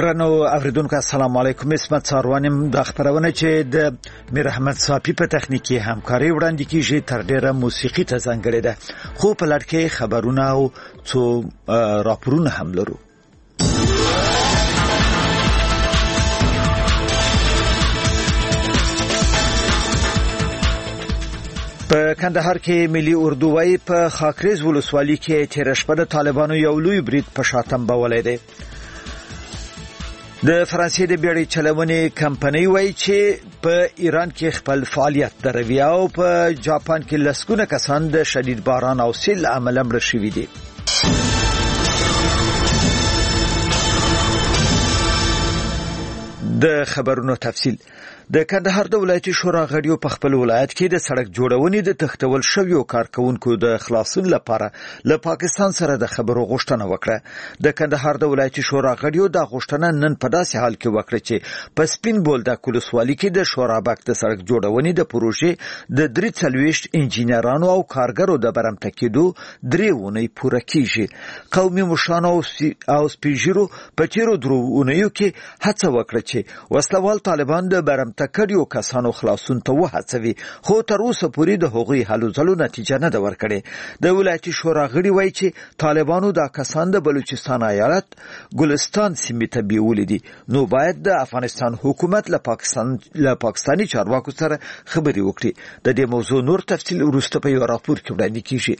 درنو اوریدونکو السلام علیکم. اسمت څاروانم د خبرونه چې د میر احمد صافی په تخنیکی همکاري وړاندې کیږي تر ډیره موسیقي ته ځانګړې ده، خو په لړ کې خبرونه او څو راپورونه هم لرو. په کندهار کې ملي اردو وای په خاکریز ولسوالۍ کې تیر شپه د طالبانو یو لوی برید په شاتم بولای دی. د فرانسې د بیړۍ چلونې کمپنۍ وایي چې په ایران کې خپل فعالیت دروي او په جاپان کې لسګونه کسان د شدید باران او سیل عمله مړه شوي دي. د خبرونو تفصیل. د کندهار د ولایتي شورا غړیو په خپل ولایت کې د سړک جوړونې د تختول شویو کارکونکو د خلاصون لپاره له پاکستان سره د خبرو غوښتنه وکړه. د کندهار د ولایتي شورا غړیو د غوښتنه نن په داسې حال کې وکړه چې په سپین بولدک ولسوالۍ کې د شورابک د سړک جوړونې د پروژې د 43 انجینرانو او کارګرو د برمته کېدو 3 ونې پوره کیږي. قومي مشرانو او سپیژیرو په تیرو 2 ونیو کې هڅه وکړه چې وسلوال طالبان د برمته کړیو کسانو خلاصون ته وهڅوي، خو تر اوسه پورې د هغوی هلو ځلو نتیجه نه ده ورکړې. د ولایتي شورا غړي وایي چې طالبانو دا کسان د بلوچستان ایالت ګلستان سیمې ته بیولې دي، نو باید د افغانستان حکومت له پاکستاني چارواکو سره خبرې وکړي. د دې موضوع نور تفصیل وروسته په یو راپور کې وړاندې کیږي.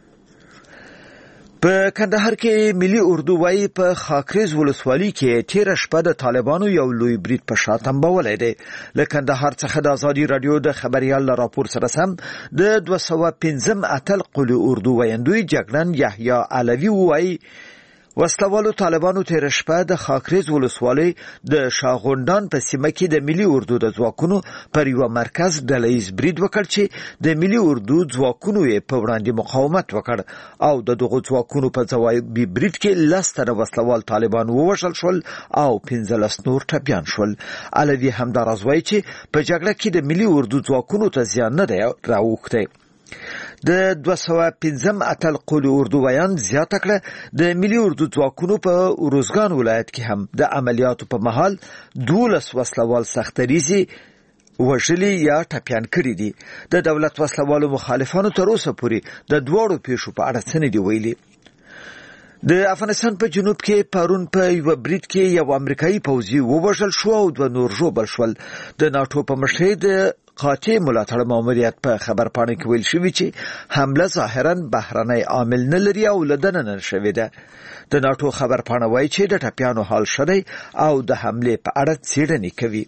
په کندهار کې ملي اردو وای په خاکریز ولسوالۍ کې تیر شپه د طالبانو یو لوی برید په شاتم بولای دی. له کندهار څخه د ازادي رادیو د خبريال راپور سره سم د 215 اتل قول اردو وایندوی جګړن یحیی علوی وای وسلوالو طالبانو تیر شپه د خاکریز ولسوالۍ د شاغوندان په سیمه کې د ملي اردو د ځواکونو پر یو مرکز ډلهیز برید وکړ چې د ملي اردو ځواکونو یې په وړاندې مقاومت وکړ او د دغو ځواکونو په ځوابي برید کې 10 تنه وسلوال طالبان ووژل شول او 15 نور ټپیان شول. علوی همداراز وایي چې په جګړه کې د ملي اردو ځواکونو ته زیان نه دی راوښتی. د 215 اتل قول اردو ویان زیاته کړه د ملي اردو ځواکونو په روزګان ولایت کې هم د عملیاتو په مهال 12 وسلوال سختریزي وژلي یا ټپیان کړي دي. د دولت وسلوالو مخالفانو تر اوسه پورې د دوړو پیښو په اړه څه نه دی ویلي. د افغانستان په جنوب کې پرون په یو برید کې یو امریکایي پوځي ووژل شو او 2 نور ژوبل شول. د ناتو په مشرۍ د قاطع ملاتړ ماموریت په خبرپاڼه کې ویل شوی چې حمله ظاهرا بهرنی عامل نه لري او لدنه نه شوې ده. د ناتو خبرپاڼه وایي چې د ټپیانو حال ښه دی او د حمله په اړه څېړنې کوي.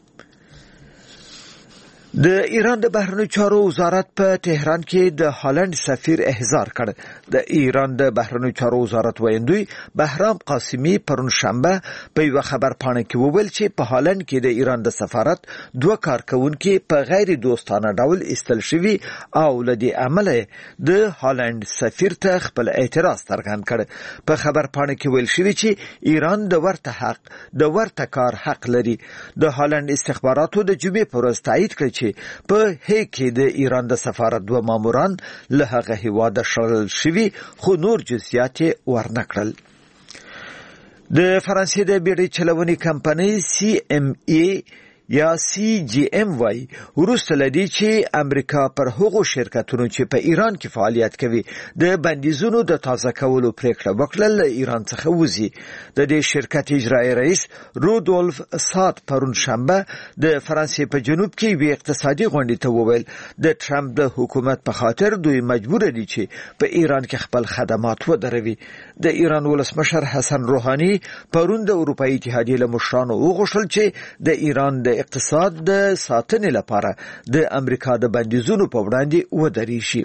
د ایران د بهرنیو چارو وزارت په تهران کې د هالند سفیر احضار کړ. د ایران د بهرنیو چارو وزارت ویندوی بهرام قاسمی پرون شنبه په یو خبرپاڼه کې وویل چې په هالند کې د ایران د سفارت 2 کارکونکو په غیر دوستانه ډول استل شوی او لدی عمله د هالند سفیر ته خپل اعتراض څرګند کړ. په خبرپاڼه کې ویل شوی چې ایران د ورته کار حق لري. د هالند استخباراتو د جمعې پر ورځ تایید کړ په هیګ کې د ایران د سفارت 2 ماموران له هغه هیواده شړل شوي، خو نور جزئیات ورنکړل. د فرانسې د بیړۍ چلونې کمپنۍ CMA یا CGM وای وروسته لدی چې امریکا پر هغو شرکتونو چې په ایران کې فعالیت کوي د بندیزونو د تازه کولو پریکړه وکړه له ایران څخه وځي. د دې شرکت اجرایی رئیس رودولف سات پرون شنبه د فرانسې په جنوب کې یو اقتصادي غونډې ته وویل د ټرمپ د حکومت په خاطر دوی مجبور دي چې په ایران کې خپل خدمات ودروي. د ایران ولسمشر حسن روحاني پرون د اروپאי اتحادیې له مشرانو وغوښتل چې د ایران د اقتصاد د ساتنې لپاره د امریکا د بندیزونو په وړاندې ودرېږي.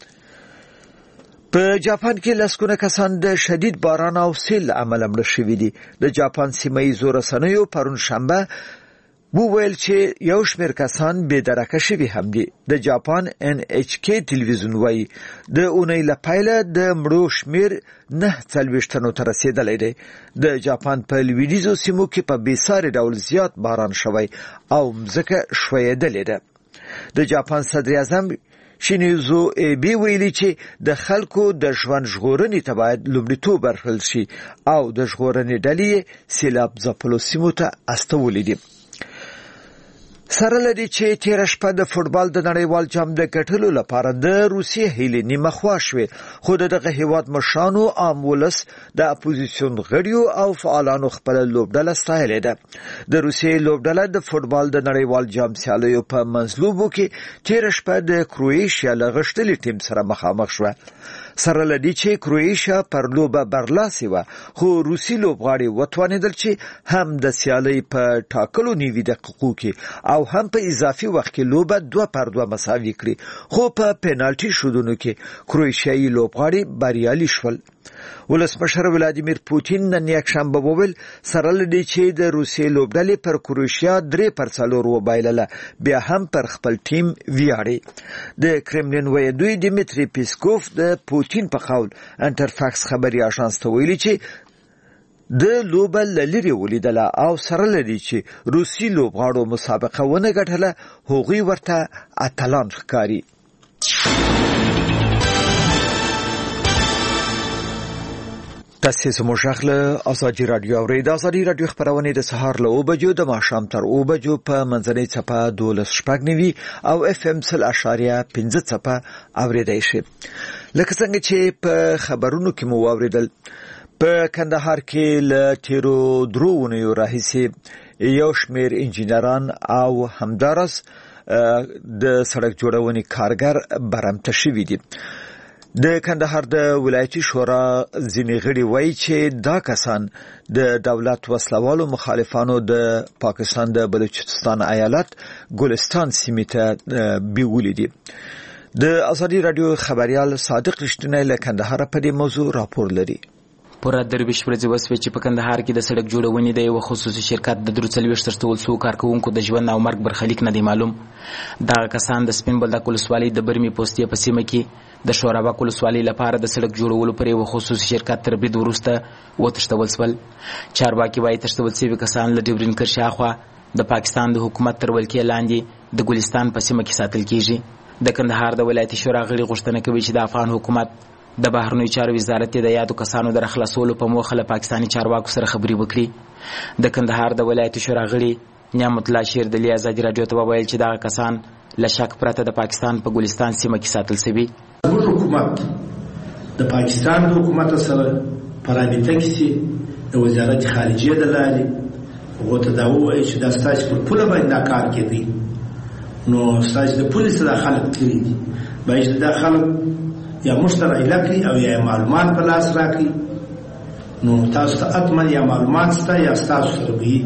په جاپان کې لسګونه کسان د شدید باران او سیل عمله مړه شوي دي. د جاپان سیمه‌ییزو رسنیو پرون شنبه وویل چې یو شمېر کسان بې درکه شوي هم دي. د جاپان NHK تلویزیون وایي د اونۍ له پیله د مړو شمېر 49 تنو ته رسیدلی دی. د جاپان په لویدیځو سیمو کې په بېساري ډول زیات باران شوی او مځکه ښویېدلې ده. د جاپان صدر اعظم شینیزو ایبی ویلي چې د خلکو د ژوند ژغورنې ته باید لومړیتوب ورکړل شي او د ژغورنې ډلې سیلاب ځپلو سیمو ته استولې دي. سره لدی چې تیر شپه د فوټبال د نړیوال جام د ګټلو لپاره د روسیې هیلې نیمه خوا شوې، خو دغه هیواد مشرانو عام ولس د اپوزیسیون غړیو او فعالانو خپل لوبډله ستایلې ده. د روسیې لوبډله د فوټبال د نړیوال جام سیالیو په منځلوبو کې تیر شپه د کروئیشیا له غښتلي ټیم سره مخامخ شوه. سره لدی چې کروئیشیا پر لوبه برلاسي وه، خو روسي لوبغاړي وتوانېدل چې هم د سیالۍ په ټاکلو 90 دقیقو کې او هم په اضافي وخت کې لوبه 2-2 مساوي کړي، خو په پینالټي شوټونو کې کروئیشیایي لوبغاړي بریالي شول. ولسمشر ولادیمیر پوتین نن یکشنبه وویل سره لدی چې د روسیې لوبډلې پر کروئیشیا 3-4 وبایلله، بیا هم پر خپل ټیم ویاړي. د کرملین ویدوی دیمیتری پیسکوف د پوتین په قول انټرفاکس خبري اژانس ته ویلي چې د لوبه لری ولیدله او سره لدی چې روسي لوبغاړو مسابقه ونه ګټله، هغوی ورته اتلان ښکاري. تاسو زموږ غږ ازادي رادیو اورئ. د ازادي رادیو خبرونه د سهار له 9 بجو د ماښام تر 9 بجو په منځنۍ څپه 12.9 او اف ام 0.5 څپه اوریدای شي. لکه څنګه چې په خبرونو کې مو اوریدل، په کندهار کې له تیرو درو راهیسې یو شمېر انجینران او همدارس د سړک جوړونې کارګر برمته شوي دي. د کندهار د ولایتي شورا ځینې غړي وایي چې دا کسان د دولت وسلوالو مخالفانو د پاکستان د بلوچستان ایالت ګلستان سیمې ته بیولې دي. د ازادي رادیو خبريال صادق رښتینی له کندهار په دې موضوع راپور لري. پوره درویش ورځې وسوې چې په کندهار کې د سړک جوړونې د یو خصوصي شرکت د 43 کارکونکو د ژوند او مرګ برخلیک نه دی معلوم. دا کسان د سپین بولدک ولسوالۍ د برمي پوستې په سیمه کې د شورابک ولسوالۍ لپاره د سړک جوړولو پر یو خصوصي شرکت تر برید وروسته وتښتول شول. چارواکي وايي تښتول شوي کسان له ډیورین کر شاوخوا د پاکستان د حکومت تر ولکې لاندې د ګلستان په سیمه کې ساتل کیږي. د کندهار د ولایتي شورا غړي غوښتنه کوي چې د افغان حکومت د بهرنیو چارو وزارت د یادو کسانو د خلاصولو په موخه له پاکستاني چارواکو سره خبرې وکړي. د کندهار د ولایتي شورا غړي نعمت الله شیردلی ازادي رادیو ته وویل چې دا کسان له شک پرته د پاکستان په ګلستان سیمه کې ساتل شوي. زموږ حکومت د پاکستان د حکومت سره په رابطه کې سي د وزارت خارجیه د لارې هغه ته دا وایي چې دا ستاسو په پوله باندې کار کوي، نو ستاسو د پولیس سره خلک کړی دي باید دا خلک یا مشترک علاقې او یا معلومات په لاس راکړي، نو تاسو ته اتمن یا معلومات ستا یا تاسو سره وي،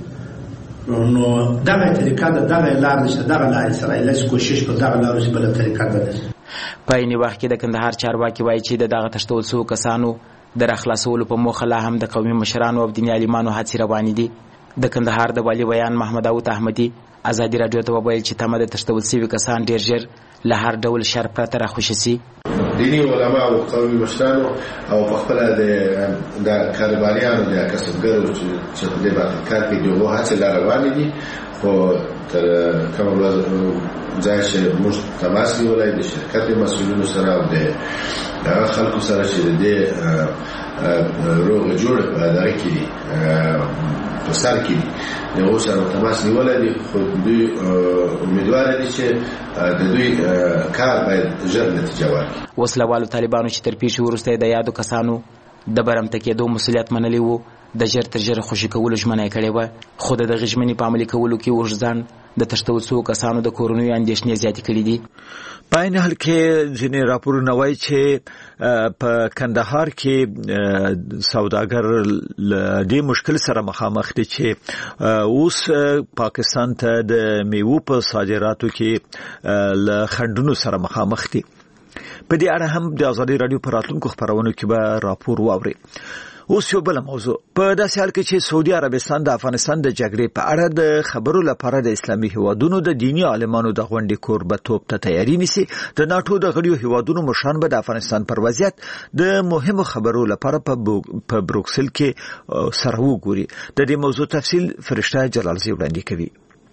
نو دغه طریقه د دغه لار چې دغه لار سره لږ کوشش په دغه لار چې بل طریقه ده. په عین وخت کې د کندهار چارواکي وایي چې دغه تښتول شوو کسانو د راخلاصولو په موخه لا هم د قومي مشرانو او دیني عالمانو هڅې روانې دي. د کندهار د والي بیان محمد داود احمدي ازادي رادیو ته وویل چې تمه د تښتول شوي کسان ډېر ژر له هر ډول شر پرته راخوشي سي. دینی علما او قومي مشرانو او په خپل د کاروباریانو د کسبګرو چې په دې باندې کار کوي دوه هڅې روانې دي، خو تر کومه ورځ ځای چې موږ تماس نیولای د شرکت مسؤلینو سره او د خلکو سره چې د روغ جوړ په اداره کې دي په سر کې دي یو سره تماس نیولای دي، خو دوی امیدوار دي چې د دوی کار باید ژر نتیجه ورکړي. وسلوالو طالبانو چې تر پیښې وروسته د یادو کسانو د برمته کېدو مسؤلیت منلی وو د ژر تر ژره خوشي کولو ژمنه یې کړې وه، خو د دغې ژمنې په عملي کولو کې اوږد ځنډ د تښتول شوو کسانو د کورنیو اندېښنې زیاتې کړي دي. په عین حال کې ځینې راپورونه وایي چې په کندهار کې سوداګر له دې مشکل سره مخامخ دي چې اوس پاکستان ته د میوو په صادراتو کې له خنډونو سره مخامخ دي. په دې اړه هم د ازادي رادیو په راتلونکو خبرونو کې به راپور واوري. اوس یو بل موضوع په داسې حال کې چې سعودي عربستان د افغانستان د جګړې په اړه د خبرو لپاره د اسلامي هیوادونو د دینی عالمانو د غونډې کوربتوب ته تیاری نیسي. د ناتو د غړیو هیوادونو مشران به د افغانستان پر وضعیت د مهمو خبرو لپاره په بروکسل کې سره وګوري. د دې موضوع تفصیل فرشته جلالزی وړاندې کوي.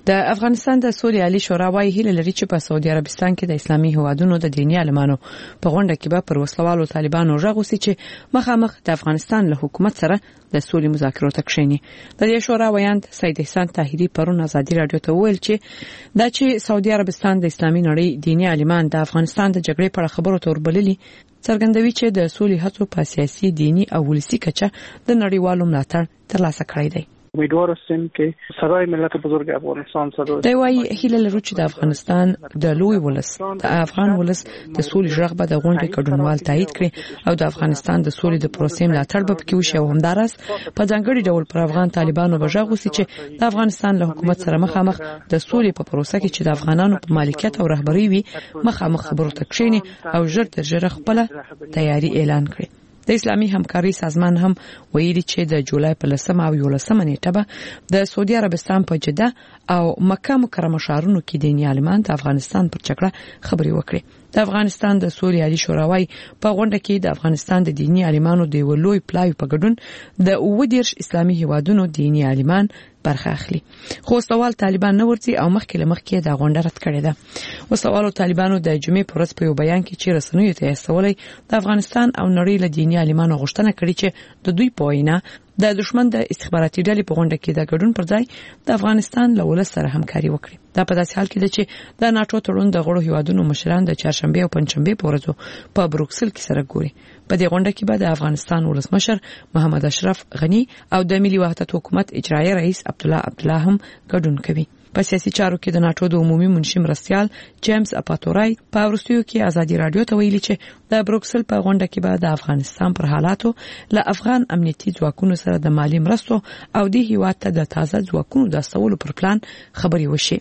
د افغانستان د سولې عالی شورا وايي هیله لري چې په سعودي عربستان کې د اسلامي هیوادونو د دیني عالمانو په غونډه کې به پر وسلوالو طالبانو راغوسي چې مخامخ د افغانستان له حکومت سره د سولې مذاکرو ته کښیني. د دې شورا ویاند سید احسان طاهری پرون ازادي رادیو ته ویل چې دا چې سعودي عربستان د اسلامي نړۍ دیني عالمان د افغانستان د جګړې په اړه خبرو توربللي څرګندوي چې د سولې هڅو په سیاسي دیني او ولسي کچه د نړیوالو ملاتړ ترلاسه کړی دی. امیدوار هستیم که صدای ملت بزرگ افغانستان صدا دی وايي هیله لرو چې د افغانستان د لوی ولس د افغان ولس د سولې ژغ به د غونډې ګډونوال تایید کړي او د افغانستان د سولې د پروسې ملاتړ به پکې وشي او همدارس په ځانګړي ډول پر افغان طالبانو به ژغوسي چې د افغانستان له حکومت سره مخامخ د سولې په پروسه کې چې د افغانانو په مالکیت او رهبری وي مخامخ خبرو ته کښیني او ژر تر ژره خپل تیاری اعلان کړي. د اسلامي همکاري سازمان هم ویلي چې د جولای په 10 او 11 نیټه به د سعودي عربستان په جده او مکه مکرمه ښارونو کې دیني عالمان د افغانستان پر جګړه خبري وکړي. د افغانستان د سولې عالی شورا وايي په غونډه کې د افغانستان د دیني عالمانو د ولوي پلاوی په ګډون د 19 اسلامي هیوادونو دیني عالمان برخه اخلي. خو سوال طالبان نه ورتي او مخکې د غونډه رد کړې ده. وسوالو طالبانو د جمعې پر ورځ په یو بیان کې چې رسنیو ته استولې د افغانستان او نړۍ له دیني عالمانو غوښتنه کړې چې د دوی په وینا د دشمن د استخباراتي ډلې په غونډه کې د ګډون پر ځای د افغانستان له ولس سره همکاري وکړي. دا په داسې حال کې ده چې د ناتو تړون د غړو هیوادونو مشران د چهارشنبه او پنځشنبه په ورځو په بروکسل کې سره ګوري. په دې غونډه کې به د افغانستان ولسمشر محمد اشرف غنی او د ملي وحدت حکومت اجرایی رئیس عبدالله هم ګډون کوي. په سیاسي چارو کې د ناتو د عمومي منشي مرستیال جیمز اپاتورای په وروستیو کې ازادي رادیو ته ویلي چې د بروکسل په غونډه کې به د افغانستان پر حالاتو له افغان امنیتي ځواکونو سره د مالی مرستو او د هیواد ته د تازه ځواکونو د استولو پر پلان خبري وشي.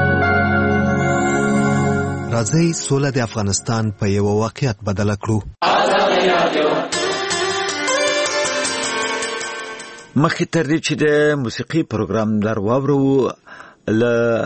راځي سوله د افغانستان په یو واقعیت بدل کړو. مخکې تر دې چې د موسیقي پروګرام در واورو ل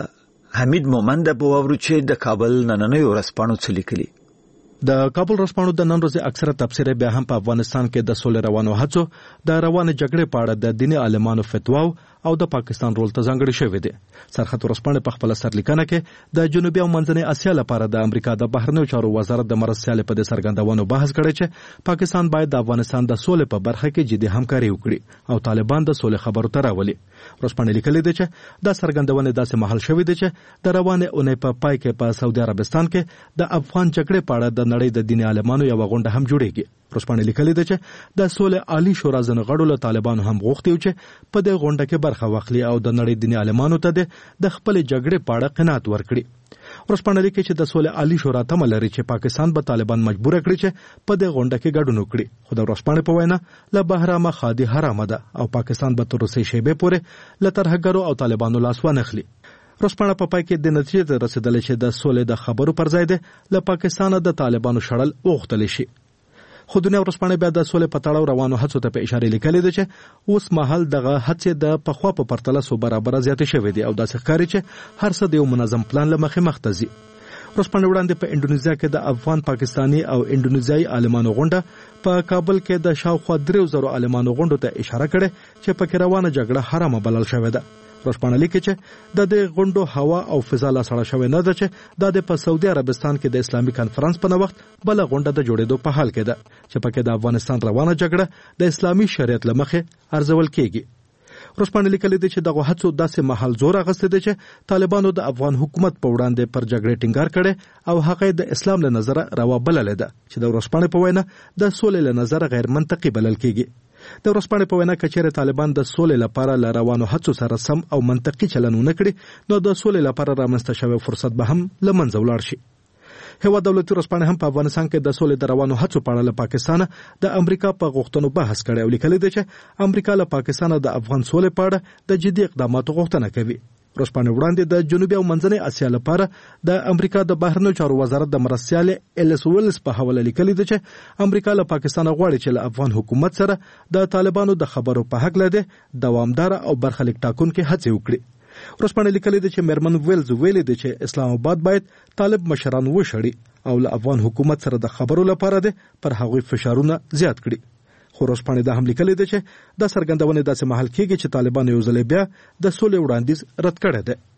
حمید مومند په واورو چې د کابل نننۍ ورځپاڼو څه لیکلي. د کابل ورځپاڼو د نن ورځې اکثره تفسیر بیا هم په افغانستان کې د سولې روانو هڅو د روانه جګړې په اړه د دیني عالمانو فتواو او د پاکستان رول ته ځانګړي شوی دی. سرحد ورځپاڼه په خپل سرلیکنه کې د جنوبي او منځنۍ اسیا لپاره د امریکا د بهرنیو چارو وزارت د مرستیال په دې څرګندونو بحث کړی چې پاکستان باید د افغانستان د سولې په برخه کې جدي همکاري وکړي او طالبان د سولې خبرو ته راولي. ورځپاڼه لیکلي ده چې دا څرګندونه داسې مهال شوې ده چې د روانه اونۍ په پای کې په سعودي عربستان کې د افغان جګړې په اړه د نړۍ د دیني عالمانو یو غونډه هم جوړیږي. ورځپاڼه لیکلي ده چې د سولې عالی شورا ځنه غړو له طالبانو هم غوښتي چې په دې غونډه کې برخه واخلي او د نړۍ دیني عالمانو ته د خپل جګړې په اړه قناعت ورکړي. ورځپاڼه لیکي چې د سولې عالی شورا تمه لري چې پاکستان به طالبان مجبور کړي چې په دې غونډه کې ګډون وکړي. خو د ورځپاڼې په وینا له بهرامه خادي حرامه ده او پاکستان به تر اوسه شیبه پورې له ترهګرو او طالبانو لاس ونخلي. ورځپاڼه په پای کې د نتیجې ته رسیدلې چې د سولې د خبرو پر ځای له پاکستان د طالبانو شړل وغوښتل شي. خو دنیا ورځپاڼه بیا د سولې په تړاو روانو هڅو ته په اشاره لیکلې ده چې اوس مهال دغه هڅې د پخوا په پرتله سو برابر زیاتې شوې دي او د ښکاری چې هر څه د یو منظم پلان لمخې مخته ځي. ورځپاڼه وړاندې په انډونیزیا کې د افغان پاکستانی او انډونیزیایي عالمانو غونډه په کابل کې د شاوخوا 3000 عالمانو غونډو ته اشاره کړې چې پکې روانه جګړه حرامه بلل شوې ده. ورځپاڼه لیکي چې د دې غونډو هوا او فضا لا سړه شوې نه ده چې د په سعودي عربستان کې د اسلامي کانفرنس په وخت بل غونډه د جوړېدو په حال کې ده چې پکې د افغانستان روانه جګړه د اسلامي شریعت لمخې ارزول کېږي. ورځپاڼه لیکلي ده چې دغه هڅو داسې محل زور اغسته ده چې طالبانو د افغان حکومت په وړاندې پر جګړې ټینګار کړي او هغه د اسلام له نظره روا بلل ده چې د ورځپاڼې په وینا د سولې له نظره غیر منطقي بلل کېږي. د ورځپاڼې په وینا کچېره طالبان د سولې لپاره له روانو هڅو سره سم او منطقي چلن ونه کړي نو د سولې لپاره رامنځته شوی فرصت به هم له منځه ولاړ شي. هوا دولتي ورځپاڼه هم په افغانستان کې د سولې د روانو هڅو په اړه له پاکستان د امریکا په غوښتنو بحث کړي او لیکلي ده چې امریکا له پاکستان د افغان سولې په اړه د جدي اقداماتو غوښتنه کوي. ورځپاڼه وړاندې د جنوبي او منځنۍ اسیا لپاره د امریکا د بهرنیو چارو وزارت د مرستیال الیس ویلز په حواله لیکلي ده چې امریکا له پاکستان غواړي چې له افغان حکومت سره د طالبانو د خبرو په حق لده دوامدار او برخلیک ټاکونکي هڅه وکړي. ورځپاڼه لیکلي ده چې میرمن ویلز ویلي ده چې اسلام آباد باید طالب مشران وشړي او له افغان حکومت سره د خبرو لپاره ده پر هغوی فشارونه زیات کړي. خو ورځپاڼه دا هم لیکلي ده چې د څرګندونې داسې محل کېږي چې طالبان یو ځل بیا د سولې وړاندیز رد کړی دی.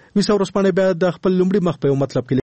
ویسا ورسپانې بیا د خپل لومړي مخ په مطلب کې